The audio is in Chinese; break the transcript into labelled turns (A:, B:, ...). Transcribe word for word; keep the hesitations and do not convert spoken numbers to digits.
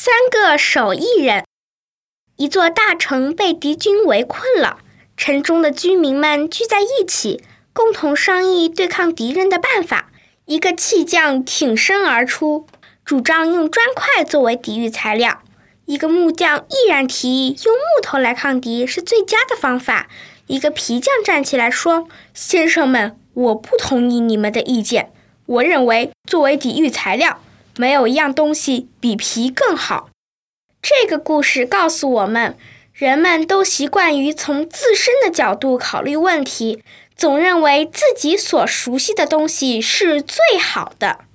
A: 三个手艺人。一座大城被敌军围困了，城中的居民们聚在一起，共同商议对抗敌人的办法。一个弃将挺身而出，主张用砖块作为抵御材料。一个木匠毅然提议用木头来抗敌是最佳的方法。一个皮匠站起来说：先生们，我不同意你们的意见，我认为作为抵御材料，没有一样东西比皮更好。这个故事告诉我们，人们都习惯于从自身的角度考虑问题，总认为自己所熟悉的东西是最好的。